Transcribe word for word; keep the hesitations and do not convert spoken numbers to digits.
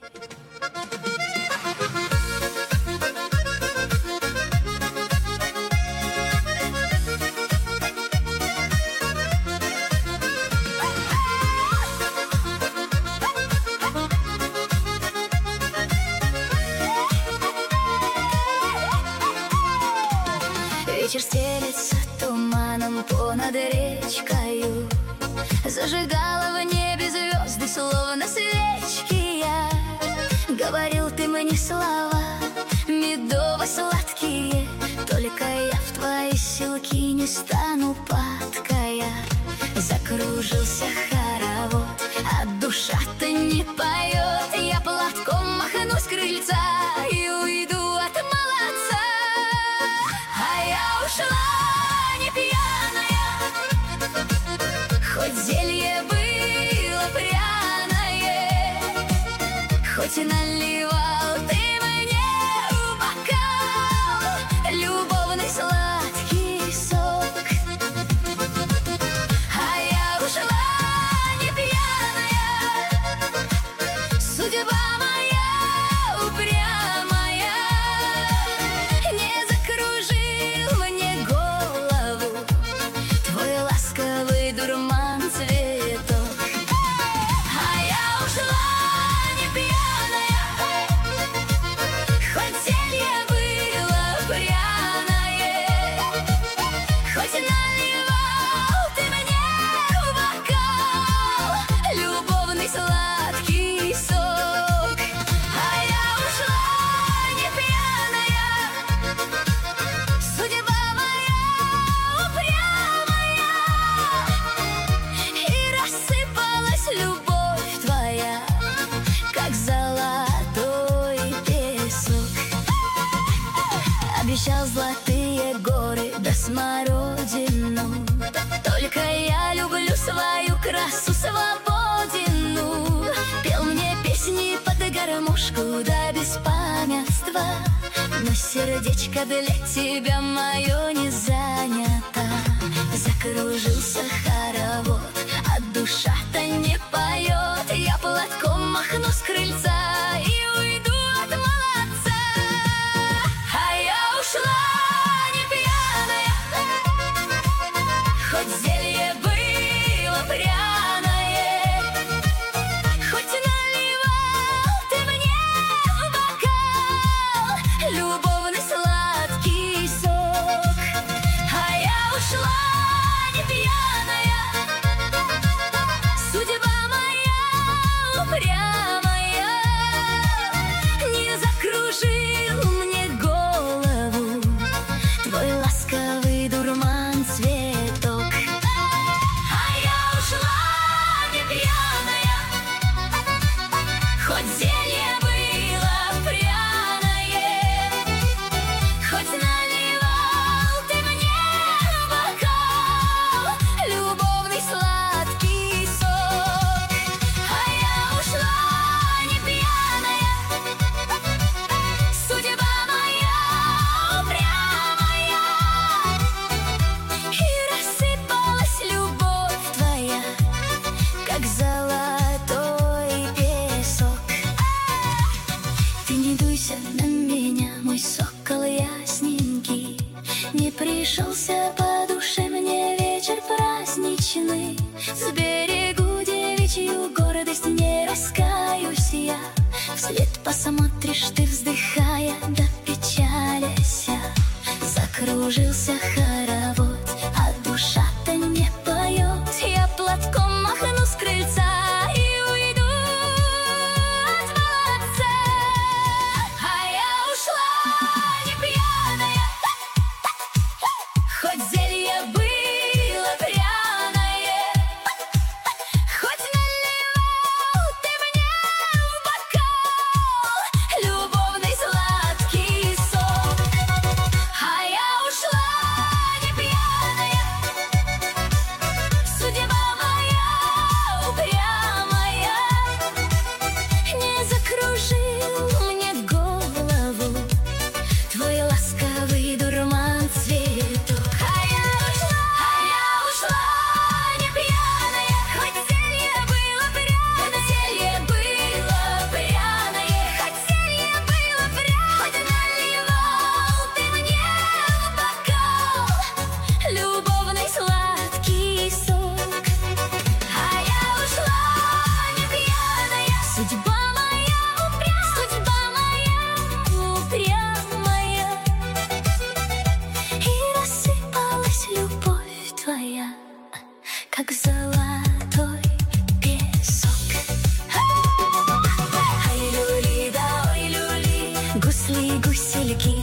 Вечер стелется туманом понад речкою, зажигала в небе звезды, словно свечки я. Говорил ты мне слова медово-сладкие, только я в твои силки не стану падкая. Закружился хоровод, а душа-то не поет. Я платком махну с крыльца и уйду от молодца. А я ушла не пьяная, хоть зелье было пряное, хоть и наливал ты мне в бокал любовный сладкий сок. А я ушла не пьяная, судьба моя упрямая, не закружил мне голову твой ласковый дурман цветок. А я ушла не пьяная, хоть зелье было пряное, хоть наливал ты мне в бокал любовный сладкий сок. А я ушла не пьяная, судьба моя упрямая, и рассыпалась любовь твоя, как золотой песок. Обещал золотые горы да смородину, только я люблю свою красу свободину. Пел мне песни под гармошку да без памятства, но сердечко для тебя мое не занято. Закружился хоровод, а душа-то не поет. Я платком махну с крыльца и уйду от молодца. А я ушла не пьяная, хоть зелье было пряное, хоть наливал ты мне в бокал любовный сладкий сок. А я ушла не пьяная, судьба моя упрямая, не закружил мне голову твой ласковый дурман цветок. А я ушла не пьяная, хоть зелье было пряное, хоть наливал ты мне в бокал любовный сладкий сок. А я ушла не пьяная, судьба моя упрямая, и рассыпалась любовь твоя, как золотой песок. Ты не дуйся на меня, мой сокол ясненький, не пришелся по душе мне вечер праздничный. Сберегу девичью гордость, не раскаюсь я. Вслед посмотришь ты, вздыхая да печаляся. Закружился хоровод, а душа-то не поет. Я платком махну с крыльца и уйду от молодца. А я ушла не пьяная, хоть зелье было пряное, хоть наливал ты мне в бокал любовный как золотой песок. Ай, люли, да ой, люли, гусли, гусельки